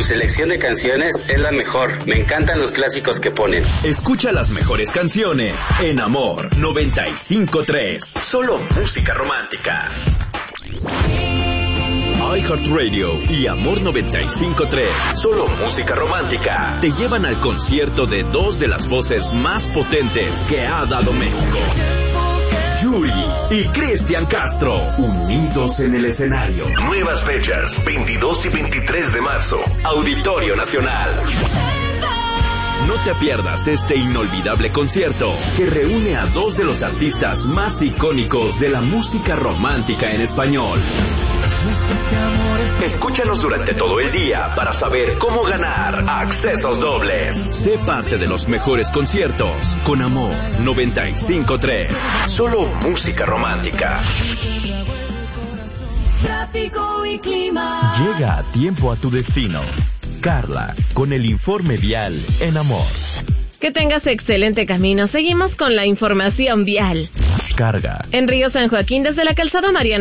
Su selección de canciones es la mejor. Me encantan los clásicos que ponen. Escucha las mejores canciones en Amor 95.3. Solo música romántica. iHeartRadio y Amor 95.3, solo música romántica, te llevan al concierto de dos de las voces más potentes que ha dado México. Yuri y Cristian Castro, unidos en el escenario. Nuevas fechas, 22 y 23 de marzo, Auditorio Nacional. No te pierdas este inolvidable concierto que reúne a dos de los artistas más icónicos de la música romántica en español. Escúchanos durante todo el día para saber cómo ganar accesos dobles. Sé parte de los mejores conciertos con Amor 95.3. Solo música romántica. Tráfico y clima. Llega a tiempo a tu destino. Carla, con el informe vial en Amor. Que tengas excelente camino. Seguimos con la información vial. Carga. En Río San Joaquín, desde la calzada Mariano